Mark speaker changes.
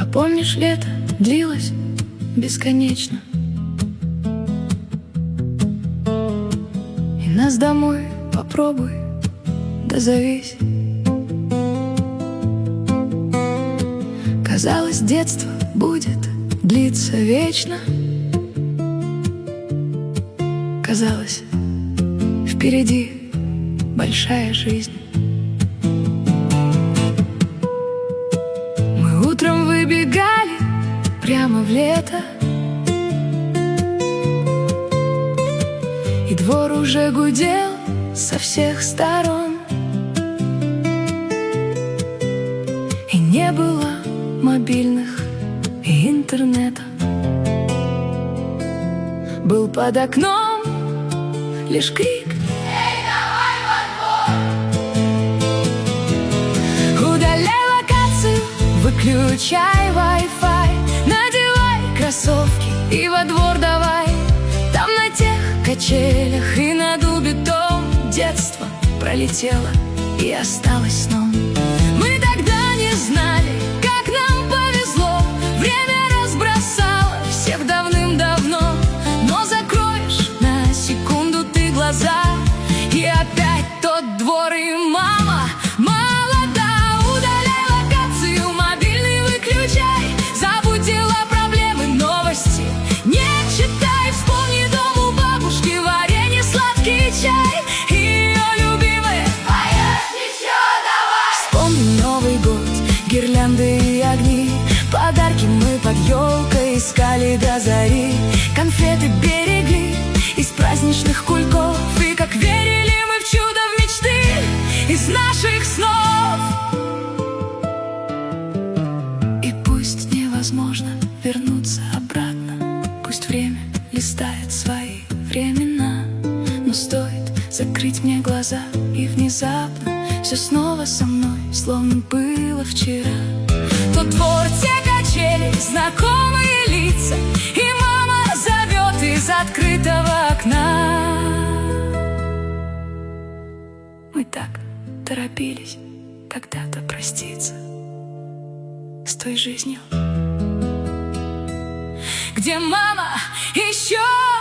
Speaker 1: Помнишь, лето длилось бесконечно, и нас домой попробуй дозовись. Казалось, детство будет длиться вечно. Казалось, впереди большая жизнь. Мы утром выбегали прямо в лето, и двор уже гудел со всех сторон. И не было мобильных и интернета. Был под окном лишь крик: «Эй, давай во двор!» Удаляй локацию, выключай Wi-Fi, надевай кроссовки и во двор давай. Там на тех качелях и на дубе дом детство пролетело и осталось сном. Мы тогда не знали, как нам повезло, время разбросало всех давным-давно. Но закроешь на секунду ты глаза, и опять тот двор и мама молода. Удаляй локацию, мобильный выключай, забудь дела, проблемы, новости не читай. Вспомни дом у бабушки, варенье, сладкий чай, и ее любимые поешь еще давай. Вспомни Новый год, гирлянды и огни, подарки мы под елкой искали до зари. Конфеты берегли из праздничных кульков, и как верили мы в чудо, в мечты из наших снов. И пусть невозможно вернуться обратно, пусть время листает свои времена, но стоит закрыть мне глаза, и внезапно все снова со мной, словно было вчера. Тот двор, те качели, знакомые лица, и мама зовет из открытого окна. Мы так торопились когда-то проститься с той жизнью, где мама еще